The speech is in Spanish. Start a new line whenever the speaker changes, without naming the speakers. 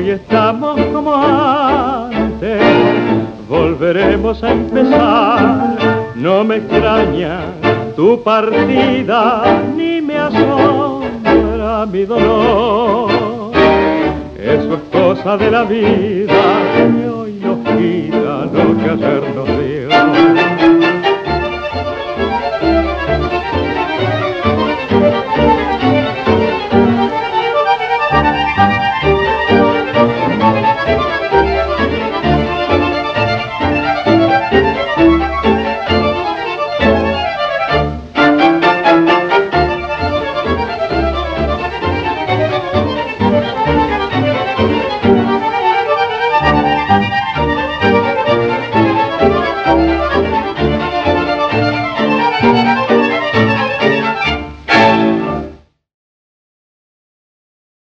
hoy estamos como antes, volveremos a empezar. No me extraña tu partida, ni me asombra mi dolor. Eso es cosa de la vida, que hoy nos quita lo que ayer nos